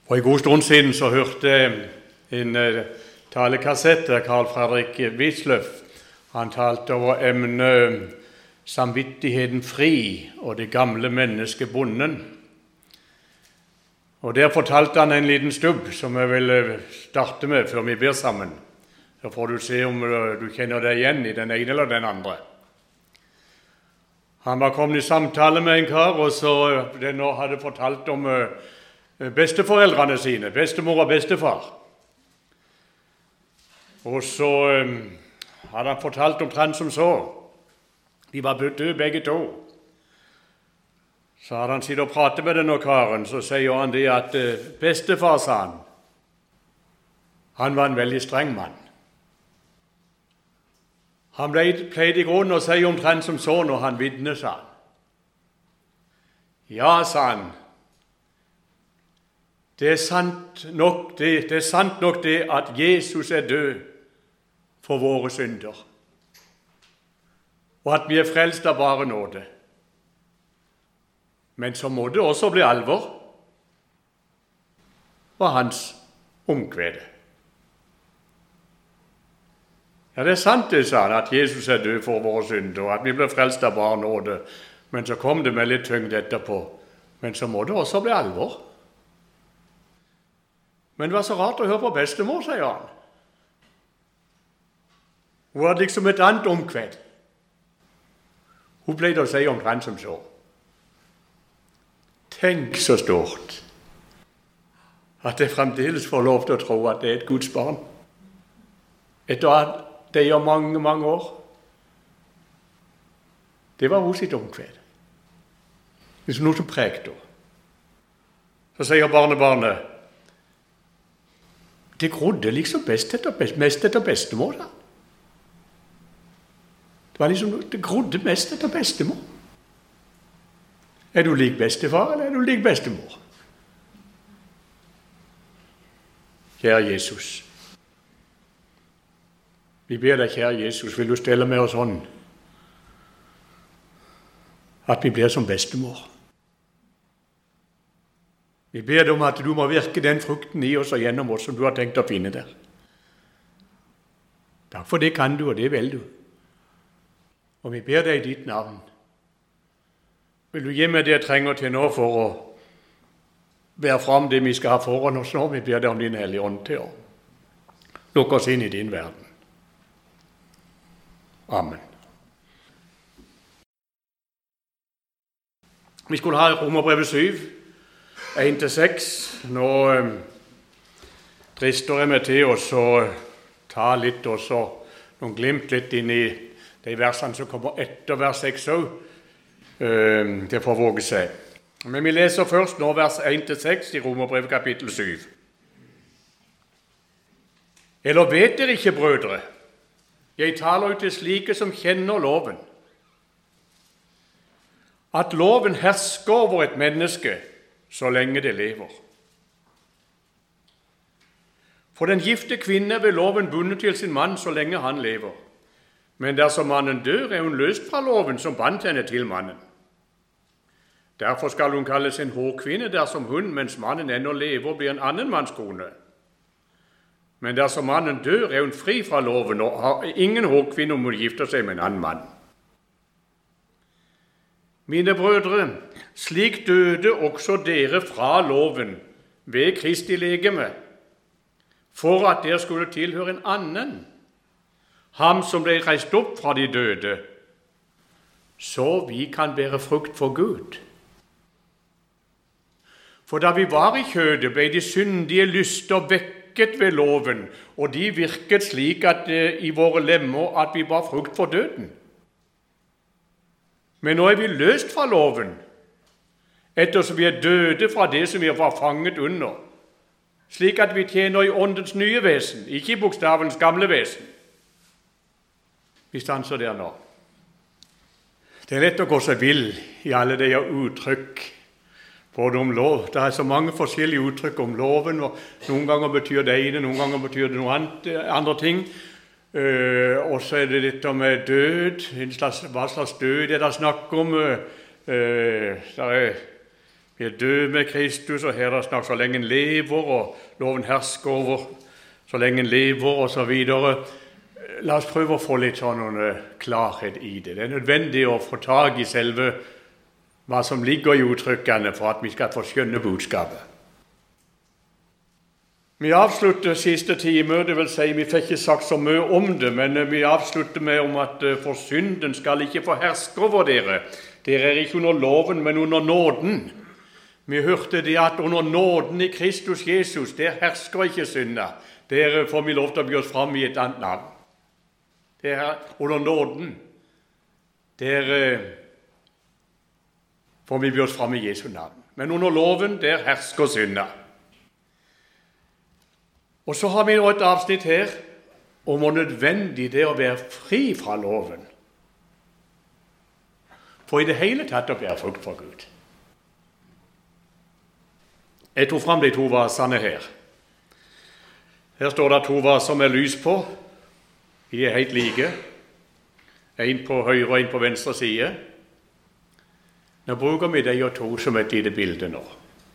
For en god stund siden så hørte jeg en talekassett av Carl Fredrik Wisløff. Han talte over emnet samvittigheten fri og det gamle mennesket bonden. Og der fortalte han en liten stubb som jeg vil starte med før vi ber sammen. Så får du se om du kjenner deg igjen i den ene eller den andre. Han var kommet i samtale med en kar, og så den nå hadde fortalt om besteforeldrene sine, bestemor og bestefar. Og så hadde han fortalt omtrent som så. De var døde begge to. Så hadde han sittet og pratet med denne karen, så sier han det at bestefar, sa han var en veldig streng mann. Han pleide i grunnen å si omtrent som så når han vitnet, sa han. Ja, sa han, det er sant nok det at Jesus er død for våre synder, og at vi er frelst av bare nåde. Men så må det også bli alvor, var hans omkvede. Ja, det er sant det, sa han, at Jesus er død for våre synder, og at vi ble frelst av bare nåde. Men så kom det med litt tyngd etterpå. Men så må det også bli alvor. Men det var så rart å høre på bestemor, sier han. Hun hadde liksom et annet omkved. Hun pleide å si omtrent som så. Tenk så stort at jeg fremdeles får lov til å tro at det er et Guds barn. Etter at det gjør mange, mange år. Det var hun sitt omkved. Det er noe som prekte henne. Så sier barnebarnet, det grodde liksom mest etter bestemor, da. Det var liksom, det grodde mest etter bestemor. Er du lik bestefar, eller er du lik bestemor? Kjære Jesus, vi ber deg, kjære Jesus, vil du stelle med oss sånn at vi blir som bestemor. Vi ber deg om at du må virke den frukten i oss og gjennom oss som du har tenkt å finne der. Takk for det kan du, og det vil du. Og vi ber deg i ditt navn. Vil du gi meg det jeg trenger til nå for å bære fram det vi skal ha foran oss nå? Vi ber deg om din hellige ånd til å lukke oss inn i din verden. Amen. Vi skulle ha Romerbrevet 7, 1-6. Nå drister jeg meg til å ta litt også, noen glimt litt inn i de versene som kommer etter vers 6 også. Det får våge seg. Men vi leser først nå vers 1-6 i Romerbrevet kapittel 7. Eller vet dere ikke, brødre? Jeg taler ut til slike som kjenner loven. At loven hersker over et menneske så lenge det lever. For den gifte kvinne er ved loven bundet til sin mann så lenge han lever. Men dersom mannen dør, er hun løst fra loven som bandt henne til mannen. Derfor skal hun kalles en håkvinne dersom hun, mens mannen ennå lever, blir en annen manns kone. Men dersom mannen dør, er hun fri fra loven og har ingen håkvinne om hun gifter seg med en annen mann. Mine brødre, slik døde også dere fra loven ved Kristi legeme, for at dere skulle tilhøre en annen, ham som ble reist opp fra de døde, så vi kan bære frukt for Gud. For da vi var i kjødet, ble de syndige lyster vekket ved loven, og de virket slik at i våre lemmer at vi bar frukt for døden. Men nå er vi løst fra loven, ettersom vi er døde fra det som vi var fanget under, slik at vi tjener i åndens nye vesen, ikke i bokstavens gamle vesen. Vi stanser der nå. Det er lett å gå seg vill i alle de uttrykk, både om lov. Det er så mange forskjellige uttrykk om loven, og noen ganger betyr det ene, noen ganger betyr det noe andre ting. Og så er det litt om død, hva slags død er det snakk om. Vi er døde med Kristus, og her er det snakk så lenge en lever, og loven hersker over så lenge en lever, og så videre. La oss prøve å få litt sånn klarhet i det. Det er nødvendig å få tag i selve hva som ligger i uttrykkene for at vi skal få skjønne budskapet. Vi avslutter siste time, det vil si vi fikk ikke sagt så mye om det, men vi avslutter med om at for synden skal ikke få herske over dere. Dere er ikke under loven, men under nåden. Vi hørte det at under nåden i Kristus Jesus, der hersker ikke synda. Der får vi lov til å by oss fram i et annet navn. Det er under nåden. Der får vi by oss fram i Jesu navn. Men under loven, der hersker synda. Og så har vi nå et avsnitt her om hvor nødvendig det er å være fri fra loven. For i det hele tatt å bære frukt for Gud. Jeg tok fram de to vasene her. Her står det to vaser med lys på. De er helt like. En på høyre og en på venstre side. Nå bruker vi de og to som et lite bilde nå.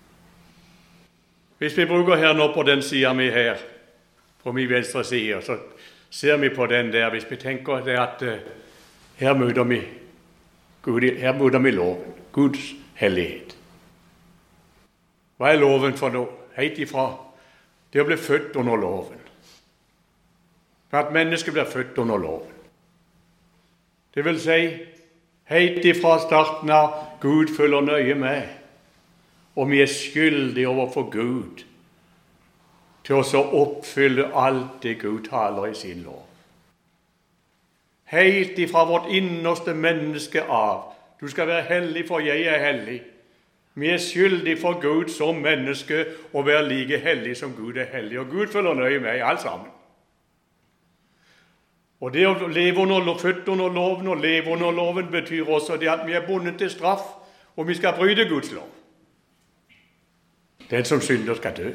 Hvis vi bruker her nå på den siden vi her, på min venstre side, så ser vi på den der. Hvis vi tenker det at her møter vi Gud, her møter vi loven, Guds hellighet. Hva er loven for noe? Helt ifra det å bli født under loven. For at mennesket blir født under loven. Det vil si, helt ifra starten av Gud følger nøye med, og vi er skyldige overfor Gud til å oppfylle alt det Gud taler i sin lov. Helt ifra vårt innerste menneske av. Du skal være hellig, for jeg er hellig. Vi er skyldige for Gud som menneske å være like hellig som Gud er hellig. Og Gud følger nøye med alt sammen. Og det å leve født under loven og leve under loven betyr også det at vi er bundet til straff, og vi skal bryte Guds lov. Den som synder skal dø.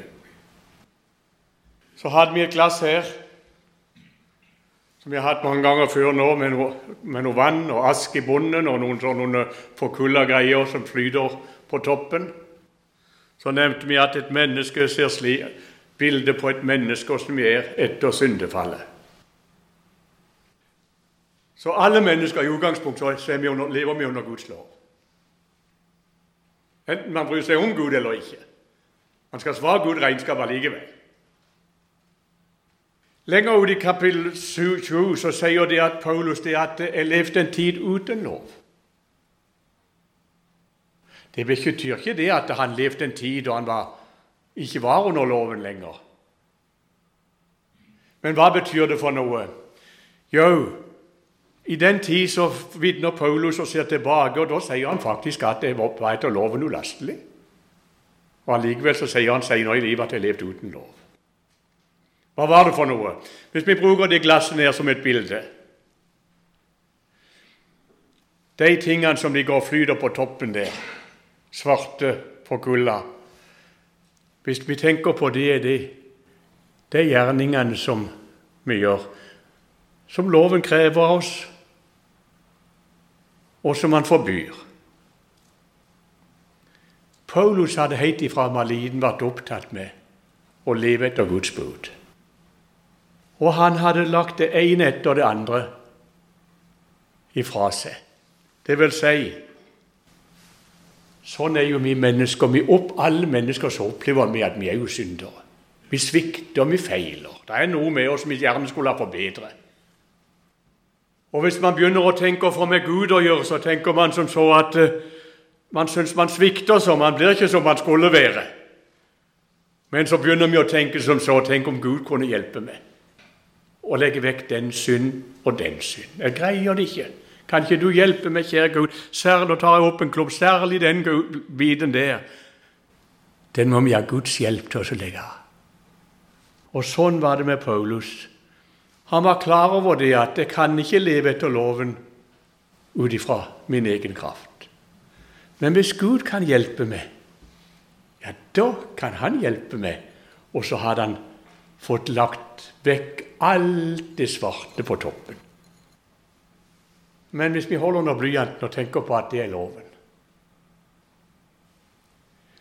Så hadde vi et glass her, som vi har hatt mange ganger før nå, med noe vann og ask i bunnen, og noen sånne forkulla greier som flyter på toppen. Så nevnte vi at et menneske ser bildet på et menneske som er etter syndefallet. Så alle mennesker i utgangspunktet lever vi under Guds lov. Enten man bryr seg om Gud eller ikke. Man skal svare Gud regnskap allikevel. Lenger ut i kapittel 7 så sier det at Paulus det at jeg levde en tid uten lov. Det betyr ikke det at han levde en tid da han ikke var under loven lenger. Men hva betyr det for noe? Jo, i den tid så vitner Paulus og ser tilbake, og da sier han faktisk at jeg var etter loven ulastelig. Og allikevel så sier han senere i livet at jeg levde uten lov. Hva var det for noe? Hvis vi bruker det glasset her som et bilde. De tingene som ligger og flyter på toppen der, svarte på kulda. Hvis vi tenker på det er gjerningene som vi gjør, som loven krever av oss, og som han forbyr. Paulus hadde helt ifra Maliden vært opptatt med å leve etter Guds bud. Og han hadde lagt det ene etter det andre ifra seg. Det vil si, sånn er jo vi mennesker. Alle mennesker så opplever vi at vi er jo syndere. Vi svikter, vi feiler. Det er noe med oss vi gjerne skulle ha forbedre. Og hvis man begynner å tenke for med Gud å gjøre, så tenker man som så at man synes man svikter så, man blir ikke som man skulle være. Men så begynner vi å tenke som så, tenk om Gud kunne hjelpe meg. Og legge vekk den synd og den synd. Jeg greier det ikke. Kan ikke du hjelpe meg, kjære Gud? Særlig, tar jeg opp en klubb, særlig den biten der. Den må vi ha Guds hjelp til å legge av. Og sånn var det med Paulus. Han var klar over det at jeg kan ikke leve etter loven ut ifra min egen kraft. Men hvis Gud kan hjelpe meg, ja, da kan han hjelpe meg. Og så hadde han fått lagt vekk alt det svarte på toppen. Men hvis vi holder under blyanten og tenker på at det er loven,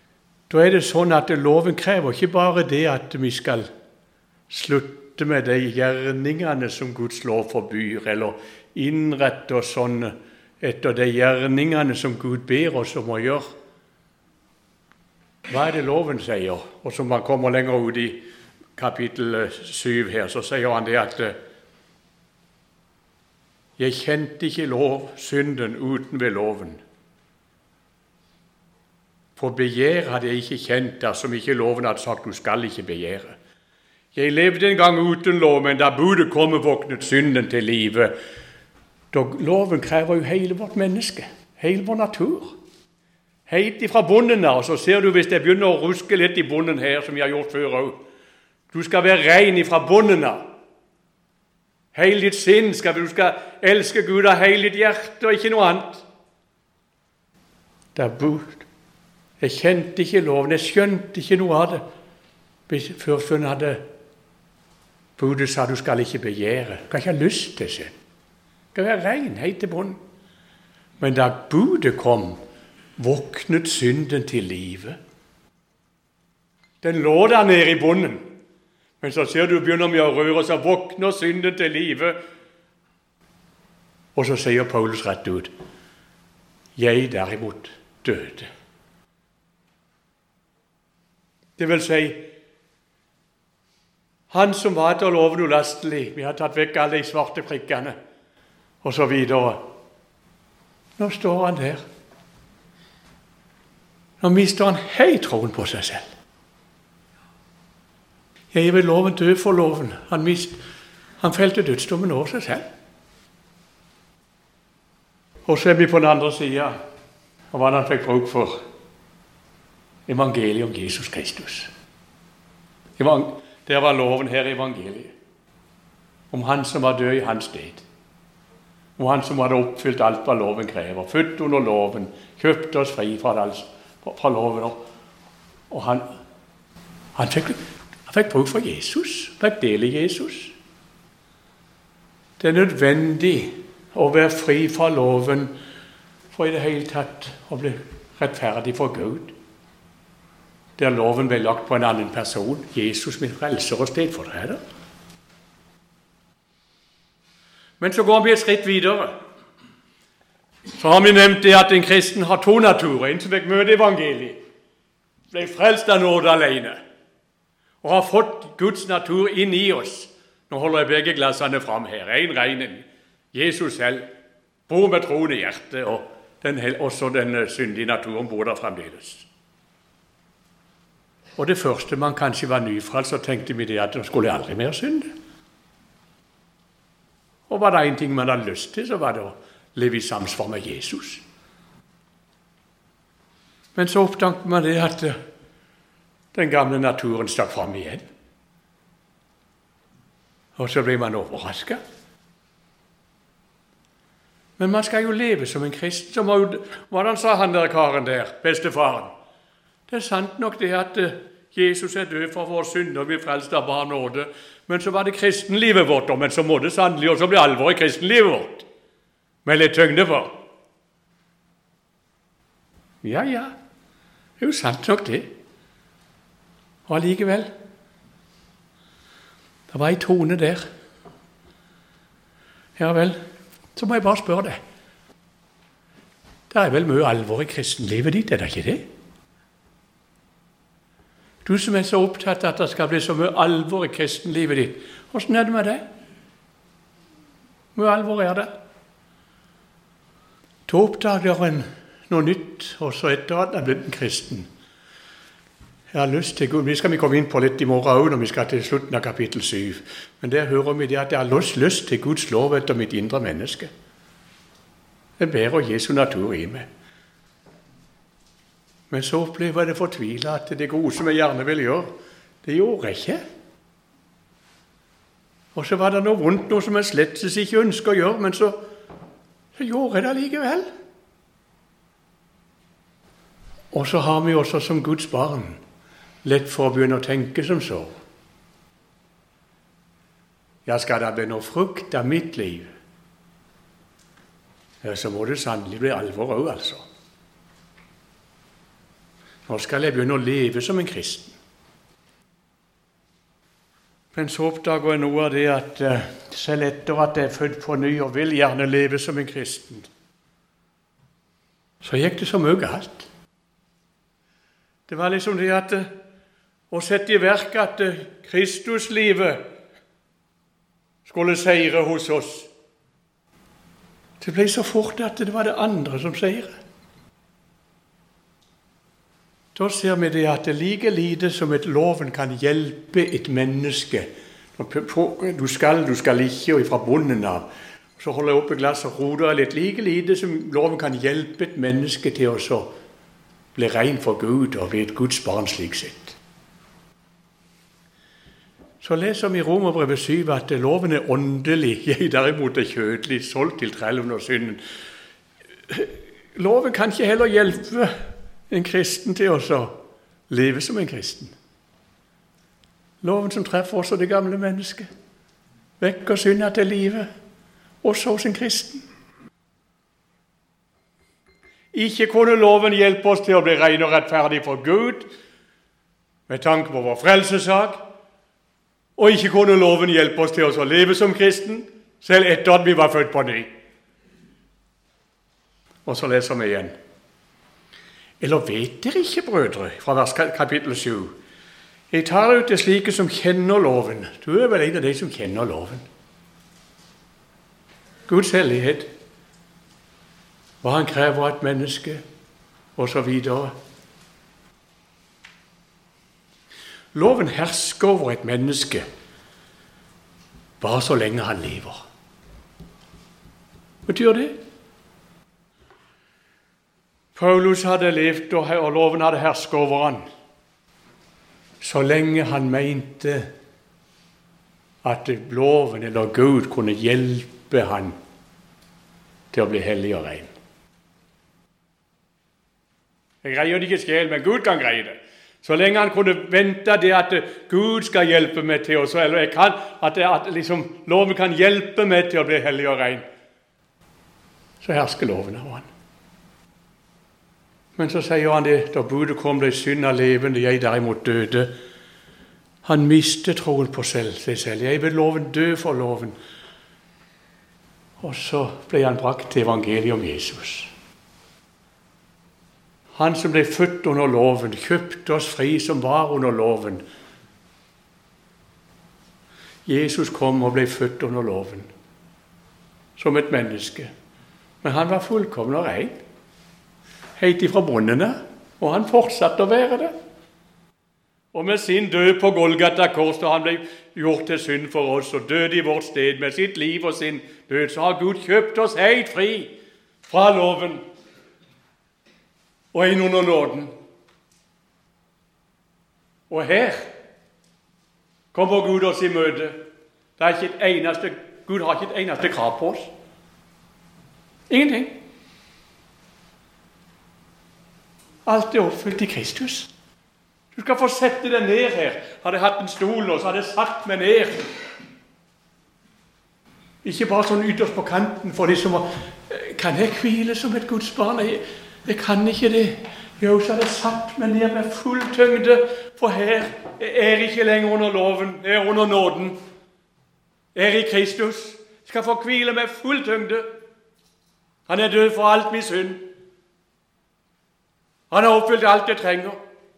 Da er det sånn at loven krever ikke bare det at vi skal slutte med de gjerningene som Guds lov forbyr, eller innrette oss sånn etter de gjerningene som Gud ber oss om å gjøre. Hva er det loven sier? Og som man kommer lenger ut i kapittel 7 her, så sier han det at jeg kjente ikke synden uten ved loven. For begjær hadde jeg ikke kjent dersom ikke loven hadde sagt, du skal ikke begjære. Jeg levde en gang uten lov, men da budet kom, våknet synden til live. Da loven krever jo hele vårt menneske, hele vår natur. Helt ifra bunnen av, så ser du hvis jeg begynner å ruske litt i bunnen her, som jeg har gjort før også. Du skal være ren ifra bunnen av. Hele ditt sinn du skal elske Gud av hele ditt hjerte, og ikke noe annet. Det er bud. Jeg kjente ikke loven, jeg skjønte ikke noe av det. Før hun hadde budet sa du skal ikke begjære. Du kan ikke ha lyst til synd. Du skal være ren helt til bunnen. Men da budet kom, våknet synden til live. Den lå der nede i bunnen. Men så ser du begynner med å røre, så våkner synden til live. Og så sier Paulus rett ut, jeg derimot døde. Det vil si, han som var etter loven ulastelig, vi har tatt vekk alle de svarte prikkene, og så videre. Nå står han der. Nå mister han helt troen på seg selv. Jeg vil loven dø for loven. Han felte dødsdommen over seg selv. Og så er vi på den andre siden av hva han fikk bruk for. Evangeliet om Jesus Kristus. Der var loven her i evangeliet. Om han som var død i hans sted. Om han som hadde oppfylt alt hva loven krever. Født under loven. Kjøpte oss fri fra loven. Og han fikk bruk for Jesus. Fikk del i Jesus. Det er nødvendig å være fri fra loven for i det hele tatt å bli rettferdig for Gud. Der loven ble lagt på en annen person, Jesus min frelser og stedfortreder. Men så går vi et skritt videre. Så har vi nevnt det at en kristen har to naturer. En som fikk møte evangeliet, ble frelst av nåde alene, og har fått Guds natur inn i oss. Nå holder jeg begge glassene fram her. En ren, Jesus selv, bor med troen i hjertet, og også den syndige naturen bor der fremdeles. Og det første man kanskje var nyfrelst, så tenkte vi det at nå skulle jeg aldri mer synde. Og var det en ting man hadde lyst til, så var det å leve i samsvar med Jesus. Men så oppdaget man det at den gamle naturen stakk fram igjen. Og så ble man overrasket. Men man skal jo leve som en kristen, som hvordan sa han der karen der, bestefaren? Det er sant nok det at Jesus er død for vår synd, og vi er frelst av bare nåde. Men så var det kristenlivet vårt, men så må det sannelig også bli alvor i kristenlivet vårt. Med litt tyngde for. Ja, det er jo sant nok det. Og allikevel, det var en tone der. Ja vel, så må jeg bare spørre deg. Det er vel mye alvor i kristenlivet ditt, er det ikke det? Du som er så opptatt at det skal bli så mye alvor i kristenlivet ditt, hvordan er det med det? Mye alvor er det. Da oppdager en noe nytt, også etter at en er blitt en kristen. Jeg har lyst til Gud, vi skal komme inn på litt i morgen også, når vi skal til slutten av kapittel 7. Men der hører vi det at jeg har lyst til Guds lov etter mitt indre menneske. Det bærer Jesu natur i meg. Men så opplever jeg det fortvilet at det gode som jeg gjerne vil gjøre, det gjorde jeg ikke. Og så var det noe vondt, noe som jeg slett ikke ønsker å gjøre, men så gjorde jeg det likevel. Og så har vi også som Guds barn lett for å begynne å tenke som så. Ja, skal det bli noe frukt av mitt liv? Ja, så må det sannelig bli alvor også, altså. Nå skal jeg begynne å leve som en kristen. Men så oppdager jeg noe av det at selv etter at jeg er født på ny og vil gjerne leve som en kristen, så gikk det så mye galt. Det var liksom det at å sette i verk at Kristuslivet skulle seire hos oss. Det ble så fort at det var det andre som seiret. Da ser vi det at det like lite som et loven kan hjelpe et menneske. Du skal ikke, og fra bunnen av. Så holder jeg oppe glasset og roder litt. Like lite som loven kan hjelpe et menneske til å bli ren for Gud og bli et Guds barn slik sett. Så leser vi i Romerbrevet 7 at loven er åndelig, jeg derimot er kjødelig, solgt til trell under synden. Loven kan ikke heller hjelpe en kristen til å leve som en kristen. Loven som treffer også det gamle mennesket, vekker synder til livet, også hos en kristen. Ikke kunne loven hjelpe oss til å bli ren og rettferdig for Gud, med tanke på vår frelsesak, og ikke kunne loven hjelpe oss til å leve som kristen, selv etter at vi var født på ny. Og så leser vi igjen. Eller vet dere ikke, brødre, fra vers kapittel 7? Jeg tar ut det slike som kjenner loven. Du er vel en av de som kjenner loven. Guds hellighet, hva han krever av et menneske, og så videre. Loven hersker over et menneske bare så lenge han lever. Hva betyr det? Paulus hadde levd, og loven hadde hersket over han, så lenge han mente at loven eller Gud kunne hjelpe han til å bli hellig og ren. Jeg greier det ikke selv, men Gud kan greie det. Så lenge han kunne vente det at Gud skal hjelpe meg til å, eller jeg kan, at loven kan hjelpe meg til å bli hellig og ren, så hersker loven over han. Men så sier han det, da budet kom ble synd av levende, jeg derimot døde. Han mistet troen på seg selv. Jeg vil loven dø for loven. Og så ble han brakt til evangeliet om Jesus. Han som ble født under loven, kjøpte oss fri som var under loven. Jesus kom og ble født under loven, som et menneske. Men han var fullkommen og ren, helt ifra bunnene, og han fortsatte å være det. Og med sin død på Golgata kors, da han ble gjort til synd for oss, og døde i vårt sted med sitt liv og sin død, så har Gud kjøpt oss helt fri fra loven, og inn under nåden. Og her kommer Gud oss i møte. Det er ikke et eneste, Gud har ikke et eneste krav på oss. Ingenting. Alt er oppfylt i Kristus. Du skal få sette deg ned her. Hadde jeg hatt en stol nå, så hadde jeg satt meg ned. Ikke bare sånn ytterst på kanten for de som kan jeg hvile som et Guds barn? Jeg kan ikke det. Jo, så hadde jeg satt meg ned med full tyngde, for her er jeg ikke lenger under loven, jeg er under nåden. Jeg er i Kristus. Jeg skal få hvile med full tyngde. Han er død for alt min synd. Han har oppfylt alt jeg trenger.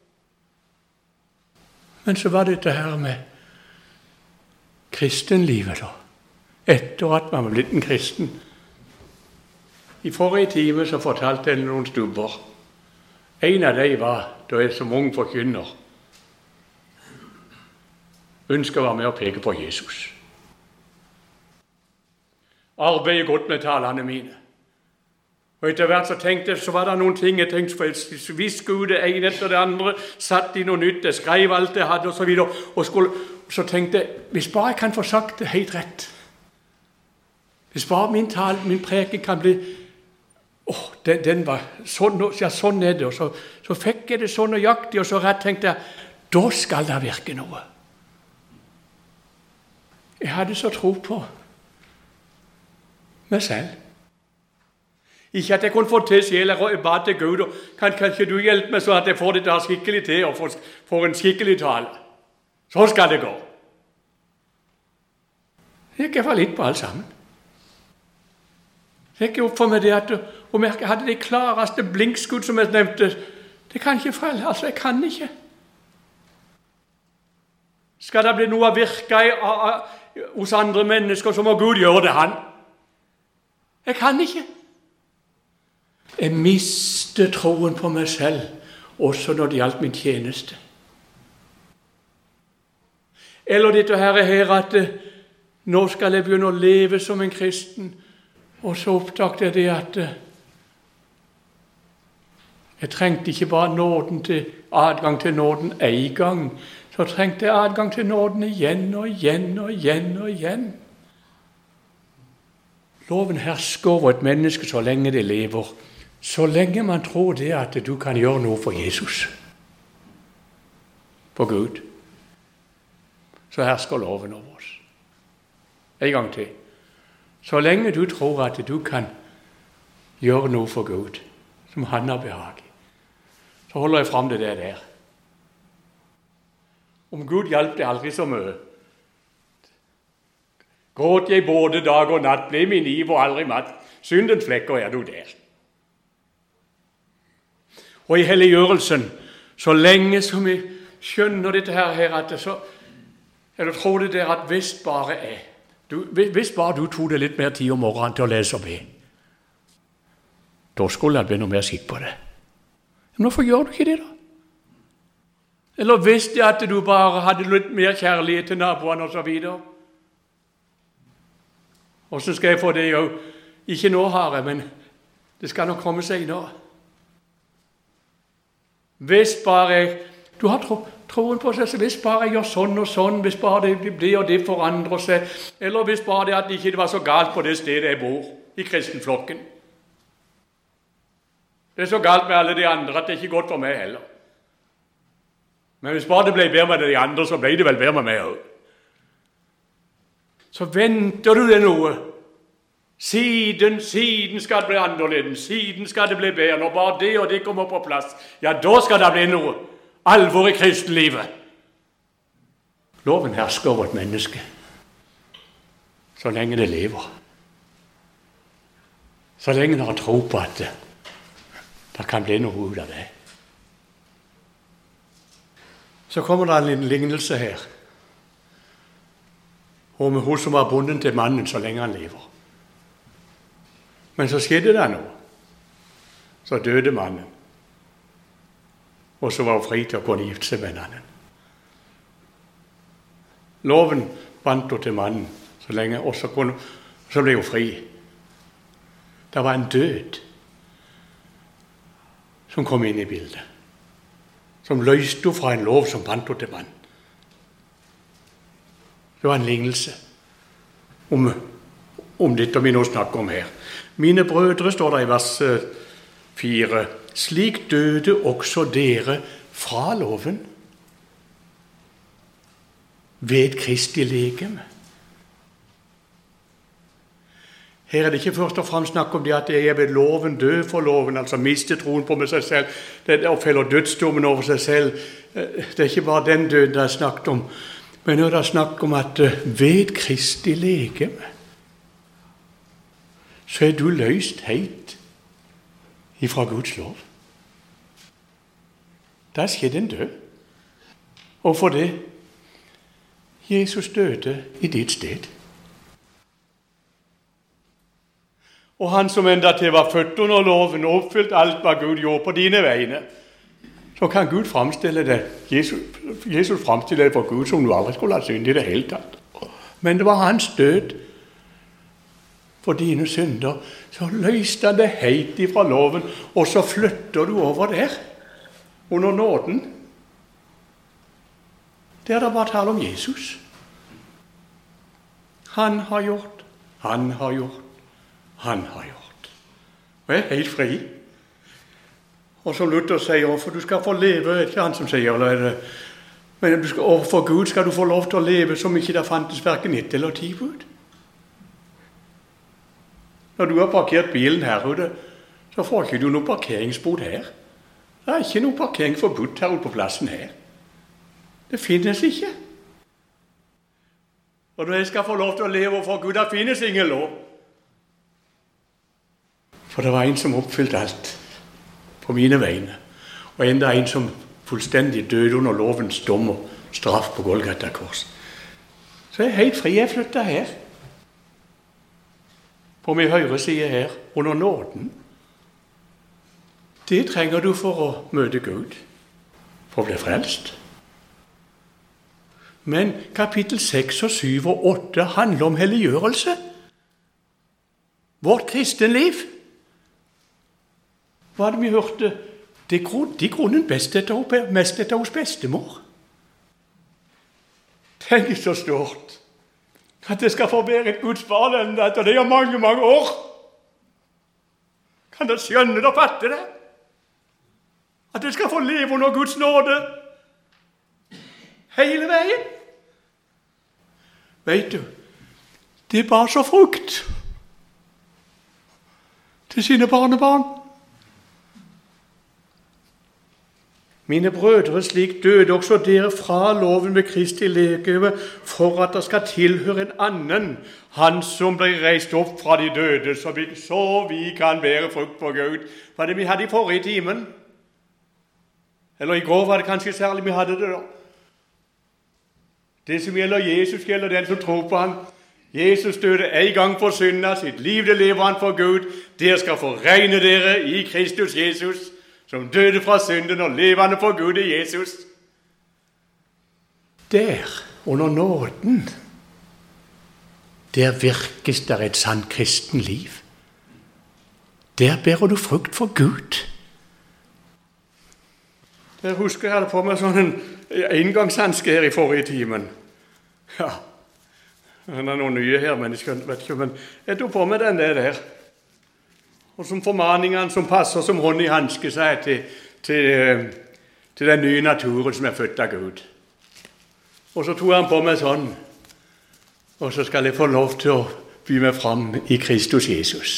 Men så var det dette her med kristenlivet da, etter at man var blitt en kristen. I forrige time så fortalte jeg noen stubber. En av dem var da jeg som ung forkynner ønsket å være med og peke på Jesus. Arbeidet godt med talene mine. Og etter hvert så var det noen ting jeg tenkte på. Jeg visker ut det ene etter det andre, satt i noe nytt, jeg skrev alt jeg hadde og så videre. Og så tenkte jeg, hvis bare jeg kan få sagt det helt rett, hvis bare min preken kan bli den var sånn, ja, sånn er det. Og så fikk jeg det så nøyaktig, og så rett tenkte jeg, da skal det virke noe. Jeg hadde så tro på meg selv. Ikke at jeg kunne få til sjel, jeg ba til Gud, og kan ikke du hjelpe meg så at jeg får det der skikkelig til, og får en skikkelig tale. Så skal det gå. Det gikk jeg for litt på alt sammen. Det gikk opp for meg det at om jeg hadde det klareste blinkskudd som jeg nevnte, det kan ikke falle, altså jeg kan ikke. Skal det bli noe å virke hos andre mennesker, så må Gud gjøre det, han. Jeg kan ikke. Jeg mistet troen på meg selv, også når det gjaldt min tjeneste. Eller dette her at nå skal jeg begynne å leve som en kristen, og så oppdaget jeg det at jeg trengte ikke bare adgang til nåden en gang, så trengte jeg adgang til nåden igjen og igjen og igjen og igjen. Loven hersker over et menneske så lenge det lever, så lenge man tror det at du kan gjøre noe for Jesus, for Gud, så hersker loven over oss. En gang til. Så lenge du tror at du kan gjøre noe for Gud, som han har behag i, så holder jeg frem det der. Om Gud hjalp det aldri så mye. Gråt jeg både dag og natt, ble min iver aldri matt. Syndens flekker er du der. Og i helliggjørelsen, så lenge som vi skjønner dette her at så, eller tror det der at hvis bare du tog det litt mer tid om morgenen til å lese og be, da skulle jeg bli noe mer sikker på det. Men hvorfor gjør du ikke det da? Eller hvis det at du bare hadde litt mer kjærlighet til naboene og så videre. Og så skal jeg få det jo, ikke nå har jeg, men det skal nok komme senere. Hvis bare du har troen på seg, så hvis bare jeg gjør sånn og sånn, hvis bare det og det forandrer seg, eller hvis bare det at det ikke var så galt på det stedet jeg bor, i kristenflokken. Det er så galt med alle de andre at det ikke er godt for meg heller. Men hvis bare det ble bedre med de andre, så ble det vel bedre med meg også. Så venter du det noe. Siden skal det bli annerledes, siden skal det bli bedre. Når bare det og det kommer på plass, ja, da skal det bli noe. Alvor i kristenlivet. Loven hersker over et menneske, så lenge det lever. Så lenge det har tro på at det kan bli noe ut av det. Så kommer det en liten lignelse her om hun som var bonden til mannen så lenge han lever. Men så skjedde det noe. Så døde mannen. Og så var hun fri til å kunne gifte seg med en annen. Loven bandt hun til mannen så lenge, og så ble hun fri. Det var en død som kom inn i bildet, som løste henne fra en lov som bandt henne til mannen. Det var en lignelse om dette vi nå snakker om her. Mine brødre, står det i vers 4, slik døde også dere fra loven ved Kristi legeme. Her er det ikke først og fremst snakk om det at jeg er ved loven død for loven, altså miste troen på meg selv, det er å felle dødsdommen over seg selv. Det er ikke bare den døden det er snakket om, men det er snakk om at ved Kristi legeme så er du løst helt ifra Guds lov. Der skjedde en død. Og for det, Jesus døde i ditt sted. Og han som enda til var født under loven og oppfylt alt hva Gud gjorde på dine vegne, så kan Gud fremstille det. Jesus fremstiller det for Gud som du aldri skulle ha synd i det hele tatt. Men det var hans død for dine synder, så løste han det helt ifra loven, og så flytter du over der, under nåden. Der det bare taler om Jesus. Han har gjort, han har gjort, han har gjort. Og jeg er helt fri. Og som Luther sier, for du skal få leve, ikke han som sier, men for Gud skal du få lov til å leve som ikke det fantes hverken 1 eller 10 bud. Når du har parkert bilen her ute, så får ikke du noe parkeringsbot her. Det er ikke noe parkering forbudt her ute på plassen her. Det finnes ikke. Og når jeg skal få lov til å leve for Gud, det finnes ingen lov. For det var en som oppfylte alt på mine vegne, og enda en som fullstendig døde under lovens dom og straff på Golgata kors. Så jeg er helt fri. Jeg flyttet her. På min høyre side her, under nåden. Det trenger du for å møte Gud, for å bli frelst. Men kapittel 6 og 7 og 8 handler om helliggjørelse. Vårt kristenliv. Hva hadde vi hørte? Det grodde i grunnen mest etter hos bestemor. Tenk så stort at det skal få være et Guds barn enda etter det er mange, mange år. Kan dere skjønne og fatte det? At det skal få leve under Guds nåde hele veien. Vet du, det bar så frukt til sine barnebarn. Mine brødre, slik døde også dere fra loven ved Kristi legeme, for at det skal tilhøre en annen, han som ble reist opp fra de døde, så vi kan bære frukt på Gud. Var det vi hadde i forrige timen? Eller i går var det kanskje særlig vi hadde det da. Det som gjelder Jesus, gjelder den som tror på ham. Jesus døde en gang for synda, sitt liv det lever han for Gud. Dere skal få regne dere i Kristus Jesus, som døde fra synden og levende for Gud i Jesus. Der, under nåden, der virkes der et sant kristen liv. Der bærer du frukt for Gud. Jeg husker jeg hadde på meg sånn en engangshanske her i forrige timen. Ja, det er noen nye her, men jeg vet ikke, men jeg tok på meg den der. Og som formaningene som passer som hånd i hanske, så er til den nye naturen som er født av Gud. Og så tog han på meg sånn, og så skal jeg få lov til å by meg fram i Kristus Jesus.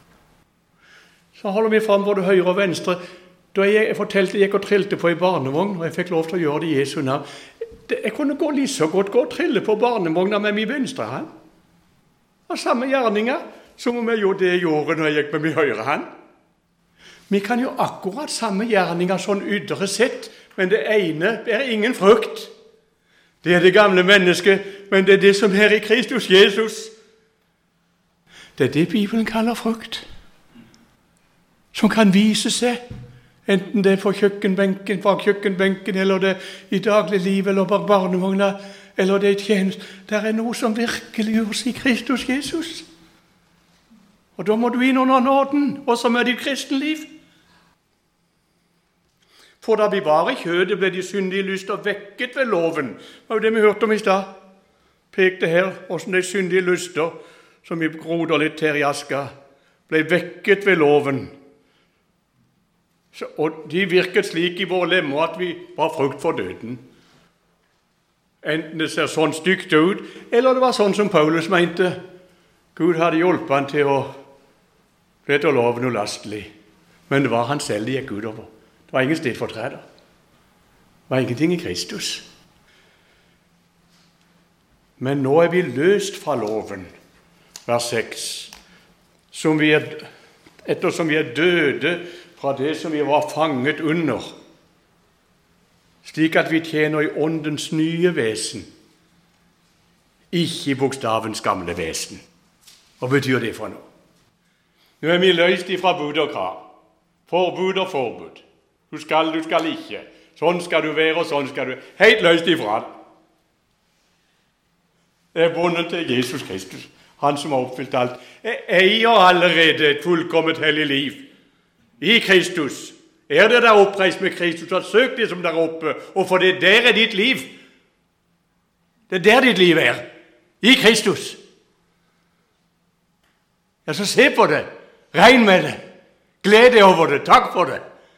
Så holder vi fram både høyre og venstre. Da jeg fortalte jeg gikk og trilte på i barnevogn, og jeg fikk lov til å gjøre det i Jesu navn. Jeg kunne gå litt så godt gå og trille på barnevogna med min venstre hand. Og samme gjerninger som om jeg gjorde det jeg gjorde når jeg gikk med min høyre hand. Vi kan jo akkurat samme gjerninger sånn ytre sett, men det ene er ingen frukt. Det er det gamle mennesket, men det er det som er i Kristus Jesus. Det er det Bibelen kaller frukt. Som kan vise seg, enten det er på kjøkkenbenken, bak kjøkkenbenken, eller det er i daglig liv, eller bak barnevogna, eller det er i tjeneste. Det er noe som virkelig gjøres i Kristus Jesus. Og da må du inn under nåden, også med ditt kristenliv. For da vi var i kjødet, ble de syndige lyster vekket ved loven. Det var jo det vi hørte om i stad. Pekte her, hvordan de syndige lyster, som vi groder litt her i aska, ble vekket ved loven. Og de virket slik i våre lemmer at vi var frukt for døden. Enten det ser sånn stygt ut, eller det var sånn som Paulus mente. Gud hadde hjulpet han til å bli etter loven ulastelig. Men det var han selv det gikk utover. Det var ingen stedfortreder. Det var ingenting i Kristus. Men nå er vi løst fra loven, vers 6, ettersom vi er døde fra det som vi var fanget under, slik at vi tjener i åndens nye vesen, ikke i bokstavens gamle vesen. Hva betyr det for noe? Nå er vi løst ifra bud og krav, forbud og forbud. Du skal ikke. Sånn skal du være, og sånn skal du være. Helt løst ifra det. Det er bundet til Jesus Kristus, han som har oppfylt alt. Jeg eier allerede et fullkomment hellig liv i Kristus. Er det der oppreist med Kristus, så søk det som der oppe, og for det der er ditt liv. Det er der ditt liv er, i Kristus. Ja, så se på det, regn med det, gled deg over det, takk for det.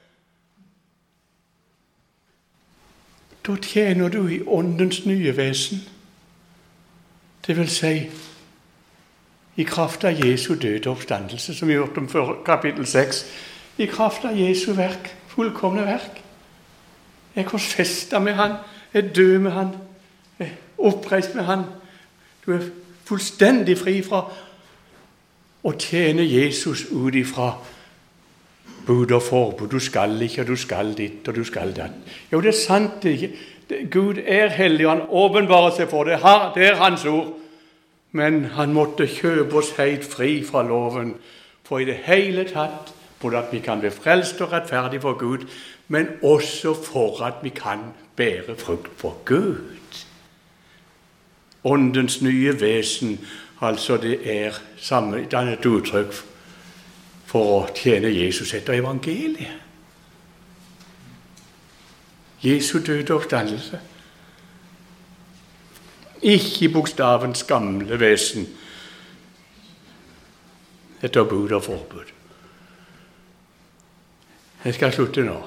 Da tjener du i åndens nye vesen. Det vil si, I kraft av Jesu døde oppstandelse, som vi hørte om før kapittel 6. I kraft av Jesu verk, fullkomne verk. Jeg er korsfestet med han, jeg er død med han, jeg er oppreist med han. Du er fullstendig fri fra å tjene Jesus ut ifra bud og forbud. Du skal ikke, og du skal ditt, og du skal datt. Jo, det er sant. Gud er hellig, han åpenbarer seg for det. Det er hans ord. Men han måtte kjøpe oss helt fri fra loven, for i det hele tatt, både at vi kan bli frelst og rettferdig for Gud, men også for at vi kan bære frukt for Gud. Åndens nye vesen, altså det er et uttrykk for å tjene Jesus etter evangeliet. Jesu døde oppstandelse. Ikke bokstavens gamle vesen etter bud og forbud. Jeg skal slutte nå.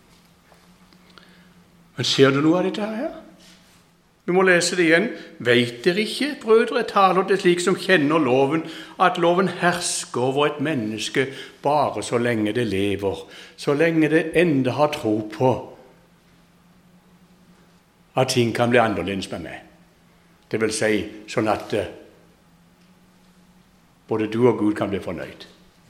Men ser du noe av dette her? Vi må lese det igjen. Vet dere ikke, brødre, taler det slik som kjenner loven, at loven hersker over et menneske bare så lenge det lever, så lenge det enda har tro på at ting kan bli annerledes med meg. Det vil si sånn at både du og Gud kan bli fornøyd.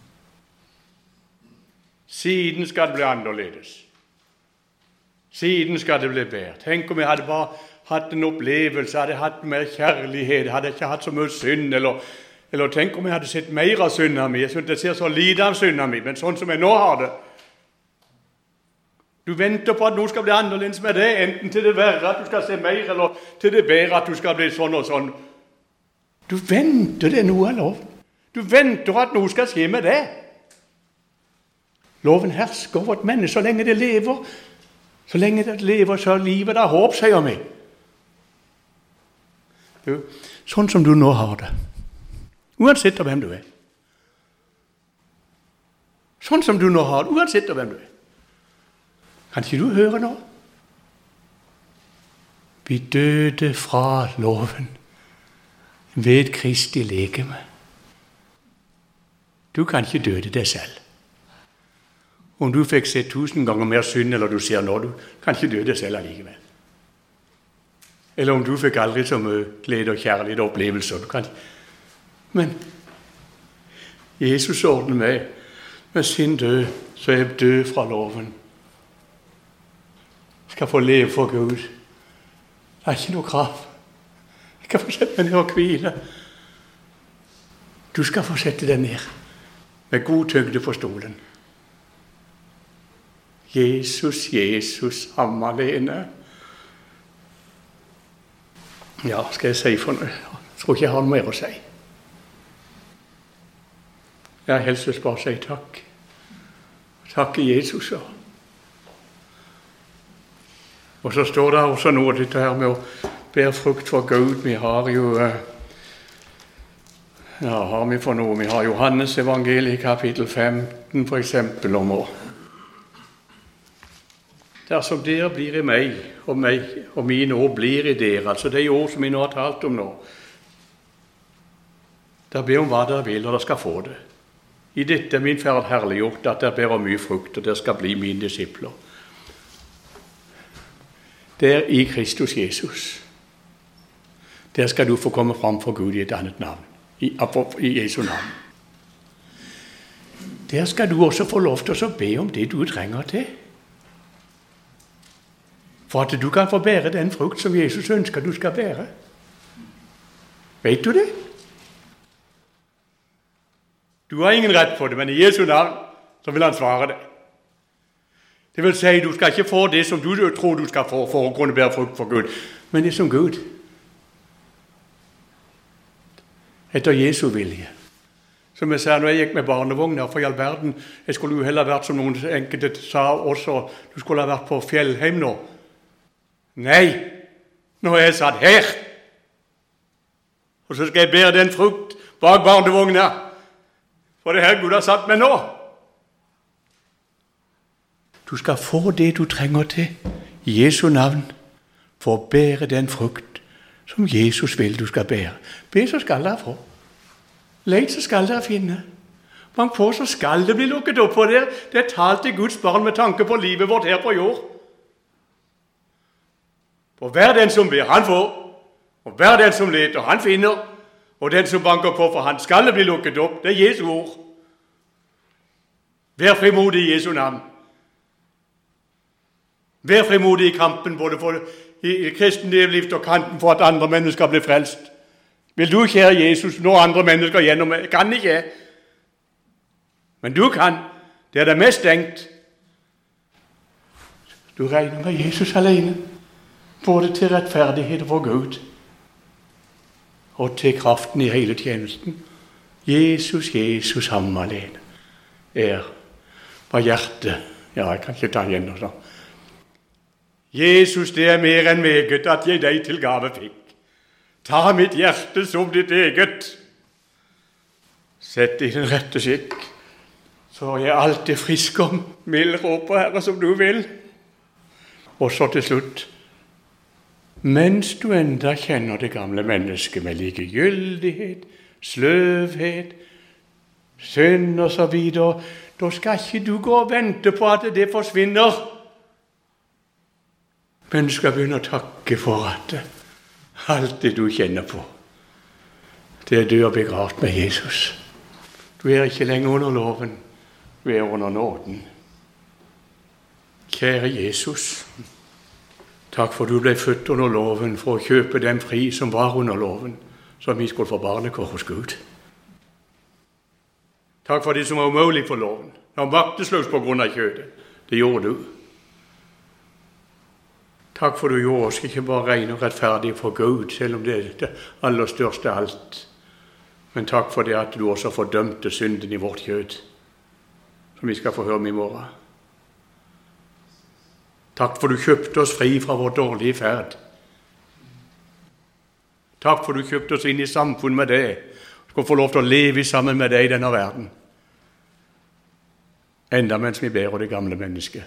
Siden skal det bli annerledes. Siden skal det bli bedre. Tenk om jeg hadde bare hatt en opplevelse, hadde hatt mer kjærlighet, hadde ikke hatt så mye synd, eller tenk om jeg hadde sett mer av synda mi. Jeg synes jeg ser så lite av synda mi, men sånn som jeg nå har det. Du venter på at noe skal bli annerledes med det, enten til det verre at du skal se mer, eller til det bedre at du skal bli sånn og sånn. Du venter, det er noe av lov. Du venter at noe skal skje med det. Loven hersker over et menneske så lenge det lever. Så lenge det lever, så er livet der håp, sier vi. Du, sånn som du nå har det, uansett av hvem du er. Sånn som du nå har det, uansett av hvem du er. Kan ikke du høre nå? Vi døde fra loven ved Kristi legeme. Du kan ikke døde deg selv. Om du fikk se 1000 ganger mer synd, eller du ser nå, du kan ikke døde deg selv allikevel. Eller om du fikk aldri så mye glede og kjærlighet og opplevelser. Du kan ikke. Men Jesus ordner med sin død, så er jeg død fra loven. Skal få leve for Gud. Det er ikke noe krav. Jeg kan få sette meg ned og hvile. Du skal få sette deg ned med god tyngde på stolen. Jesus, Jesus, ham alene. Ja, skal jeg si for noe? Jeg tror ikke jeg har noe mer å si. Jeg helst bare si takk. Takke Jesus. Og så står det også noe dette her med å bære frukt for Gud. Vi har jo, har vi for noe? Vi har Johannes evangeliet kapittel 15 for eksempel om år. Dersom dere blir i meg, og mine ord blir i dere, altså de ord som vi nå har talt om nå, da ber om hva dere vil, og dere skal få det. I dette er min ferd herliggjort, at dere bærer mye frukt, og dere skal bli mine disipler. Der i Kristus Jesus. Der skal du få komme fram for Gud i et annet navn, i Jesu navn. Der skal du også få lov til å be om det du trenger til. For at du kan få bære den frukt som Jesus ønsker du skal bære. Vet du det? Du har ingen rett på det, men i Jesu navn så vil han svare det. Det vil si, du skal ikke få det som du tror du skal få for å kunne bære frukt for Gud, men det som Gud. Etter Jesu vilje. Som jeg sa når jeg gikk med barnevogner, for i all verden, jeg skulle jo heller vært som noen enkelte sa også, du skulle ha vært på Fjellheim nå. Nei, nå er jeg satt her. Og så skal jeg bære den frukt bak barnevogner. For det her Gud har satt meg nå. Du skal få det du trenger til i Jesu navn for å bære den frukt som Jesus vil du skal bære. Be, så skal jeg få. Leit, så skal dere finne. Bank på, så skal det bli lukket opp for dere. Det er talt til Guds barn med tanke på livet vårt her på jord. For hver den som ber, han får. Og hver den som leter, han finner. Og den som banker på, for han skal det bli lukket opp. Det er Jesu ord. Vær frimodig i Jesu navn. Vær frimodig i kampen, både for i kristenliv og kampen for at andre mennesker blir frelst. Vil du, kjære Jesus, nå andre mennesker gjennom meg? Kan ikke. Men du kan. Det er det mest stengt. Du regner med Jesus alene, både til rettferdighet for Gud og til kraften i hele tjenesten. Jesus, Jesus, ham alene er på hjertet. Ja, jeg kan ikke ta igjen og sånn. Jesus, det er mer enn meget at jeg deg til gave fikk. Ta mitt hjerte som ditt eget. Sett i den rette skikk, så er jeg alltid frisk om mild råper, Herre, som du vil. Og så til slutt, mens du enda kjenner det gamle mennesket med likegyldighet, sløvhet, synd og så videre, da skal ikke du gå og vente på at det forsvinner. Men du skal begynne å takke for at alt det du kjenner på, det er du er begravd med Jesus. Du er ikke lenger under loven, du er under nåden. Kjære Jesus, takk for du ble født under loven for å kjøpe den fri som var under loven, så vi skulle få barnekår hos Gud. Takk for det som var umulig for loven. Han var maktesløs på grunn av kjødet. Det gjorde du. Takk for du gjorde oss ikke bare ren og rettferdig for Gud, selv om det er det aller største av alt. Men takk for det at du også fordømte synden i vårt kjød, som vi skal få høre om i morgen. Takk for du kjøpte oss fri fra vår dårlige ferd. Takk for du kjøpte oss inn i samfunn med deg, og få lov til å leve sammen med deg i denne verden. Enda mens vi ber det gamle mennesket.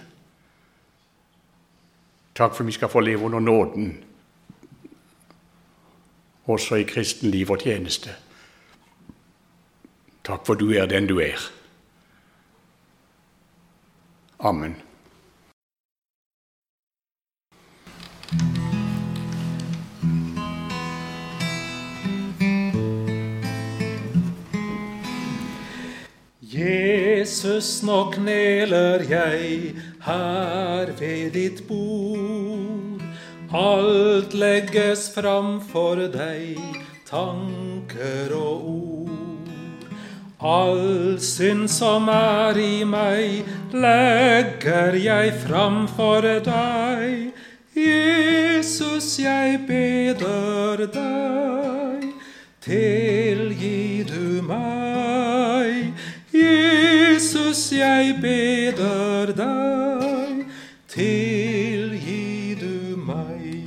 Takk for vi skal få leve under nåden, også i kristen liv og tjeneste. Takk for du er den du er. Amen. Jesus, nå kneler jeg her ved ditt bord. Alt legges fram for deg, tanker og ord. All synd som er i meg, legger jeg fram for deg. Jesus, jeg beder deg, tilgi du meg. Jesus, jeg beder deg, tilgi du meg.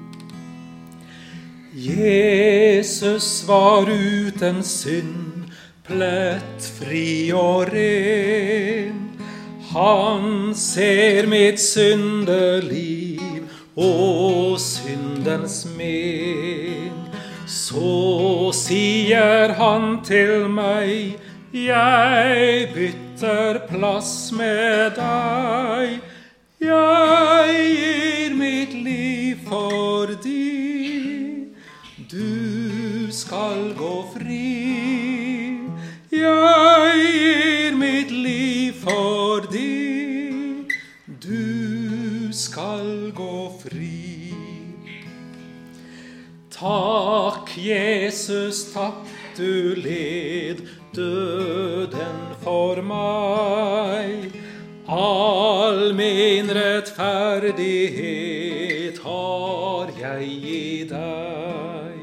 Jesus var uten synd, plettfri og ren. Han ser mitt syndeliv og syndens men. Så sier han til meg, jeg bytter plass med deg. Jeg gir mitt liv for deg. Du skal gå fri. Jeg gir mitt liv for deg. Du skal gå fri. Takk, Jesus, takk du led døden for meg. All min rettferdighet har jeg i deg.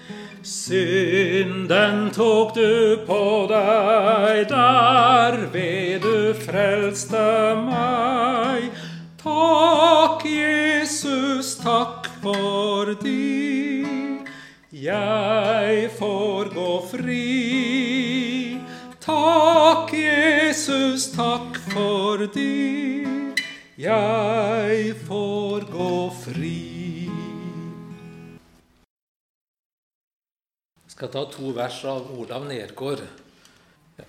Synden tok du på deg, derved du frelste meg. Takk, Jesus, takk for deg. Jeg får gå fri. Takk, Jesus, takk for deg. Jeg får gå fri. skal ta 2 vers av Olav Nergård. Ja.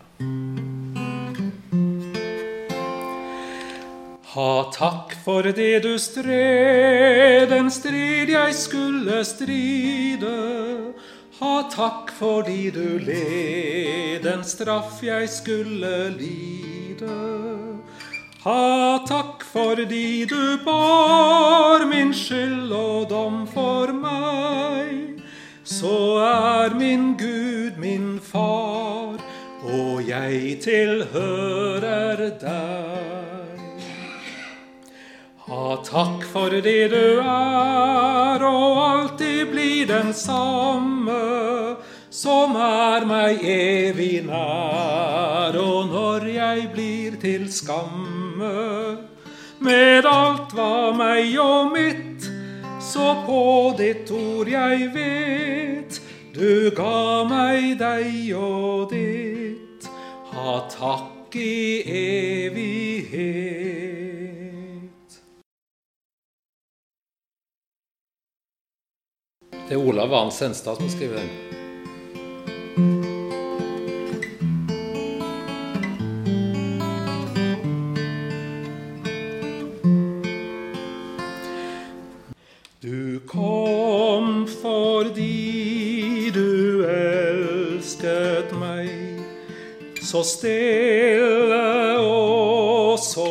Ha takk for det du stred, en strid jeg skulle stride. Ha takk fordi du led, en straff jeg skulle lide. Ha takk fordi du bar min skyld og dom for meg. Så er min Gud min far, og jeg tilhører deg. Ha takk for det du er, og alltid blir den samme, som er meg evig nær, og når jeg blir til skamme, med alt var meg og mitt, så på ditt ord jeg vet, du ga meg deg og ditt. Ha takk i evighet. Det er Olav Vahn Senstad som skriver den. Du kom fordi du elsket meg, så stille og så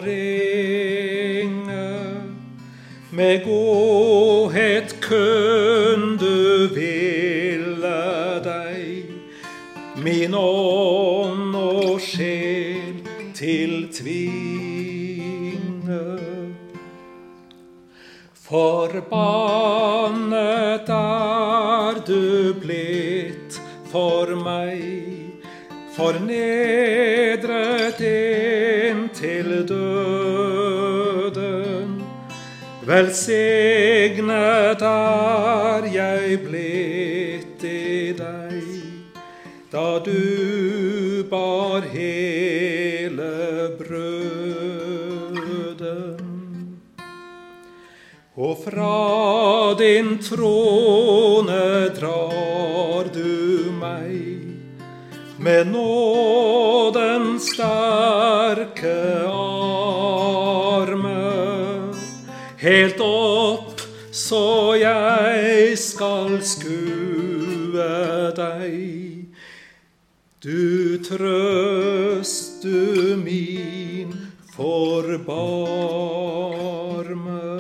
rene. Med godhet kun du ville deg, min ånd og sjel til tvinge. Forbannet er du blitt for meg, fornedret inntil døden. Velsignet er jeg blitt i deg, da du bar hele brøden. Og fra din trone drar du meg, med nådens sterke armer, helt opp så jeg skal skue deg. Du trøst, du min forbarmer.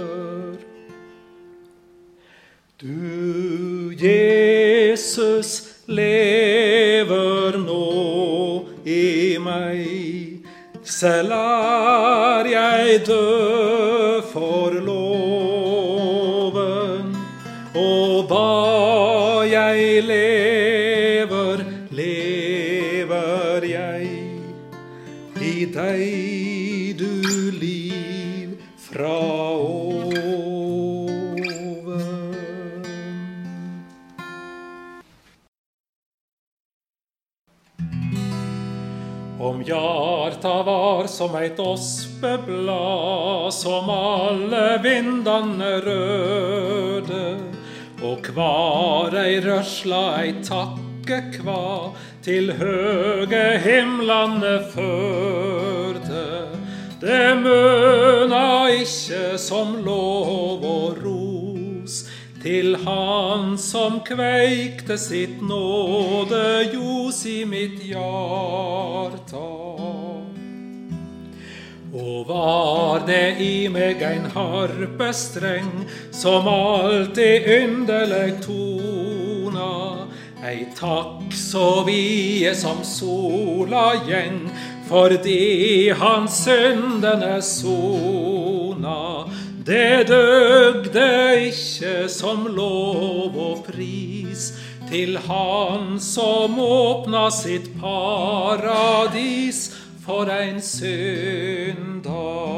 Du, Jesus, lever nå i meg, selv er jeg død for loven, og hva jeg lever, lever jeg i deg, du liv fra oven. Om hjarta var som eit ospeblad, som alle vindane rørde, og kvar ei rørsla ei takkekva til høge himlane førte. Det møna ikkje som lov og ros til han som kveikte sitt nådejos i mitt hjarta. Og var det i meg ein harpestreng som alltid yndeleg tona, ei takk så vie som sola gjeng, fordi hans syndene sona. Det døgde ikkje som lov og pris til han som åpna sitt paradis for ein syndar.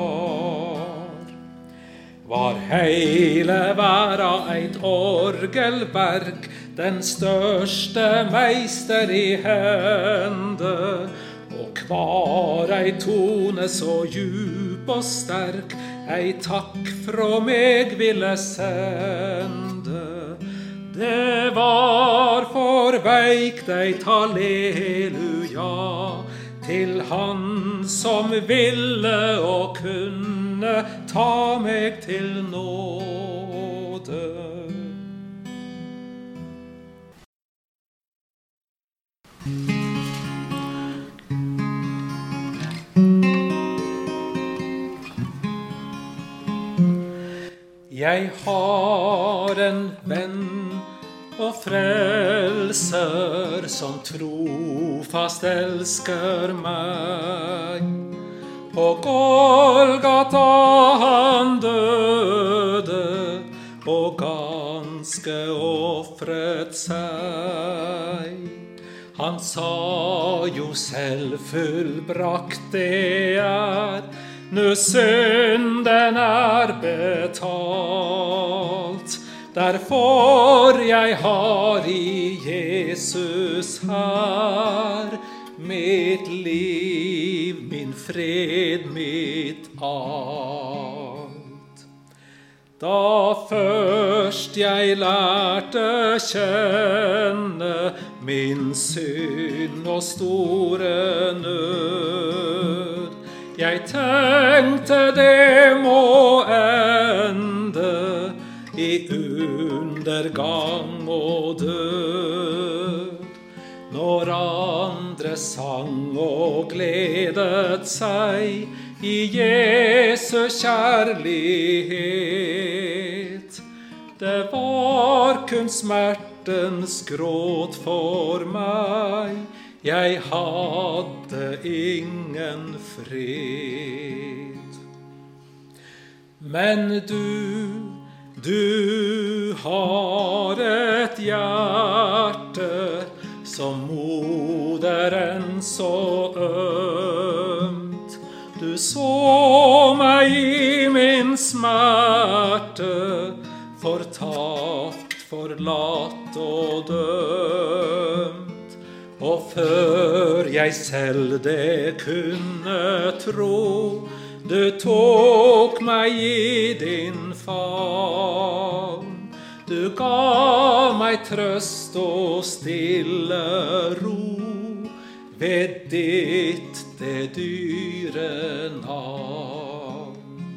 Var heile verda eit orgelverk, den største meister i hende, og kvar ei tone så djup og sterk, ei takk fra meg ville sende. Det var for skreik deg et halleluja til han som ville og kunne ta meg til nåde. Jeg har en venn og frelser som trofast elsker meg. På Golgata han døde og ganske offret seg. Han sa jo selv fullbrakt det er, nå synden er betalt. Derfor jeg har i Jesus her mitt liv, min fred, mitt alt. Da først jeg lærte kjenne min synd og store nød, jeg tenkte det må ende i undergang og død. Når andre sang og gledet seg i Jesu kjærlighet, det var kun smertens gråt for meg, jeg hadde ingen fred. Men du har et hjerte som moderen så ømt. Du så meg i min smerte, fortapt, forlatt og dømt. Og før jeg selv det kunne tro, du tok meg i din favn. Du ga meg trøst og stille ro ved ditt det dyre navn.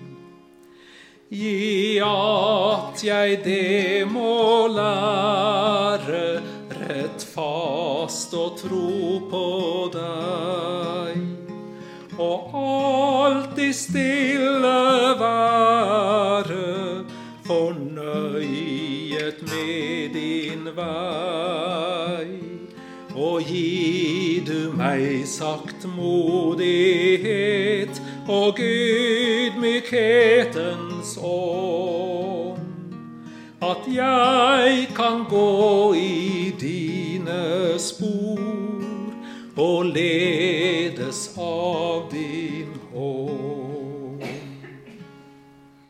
Gi at jeg det må lære, rett fast og tro på deg, og alltid stille være, fornøyet med din vei. Og gi du meg saktmodighet og ydmykhetens ånd, at jeg kan gå i dine spor og ledes av din hånd.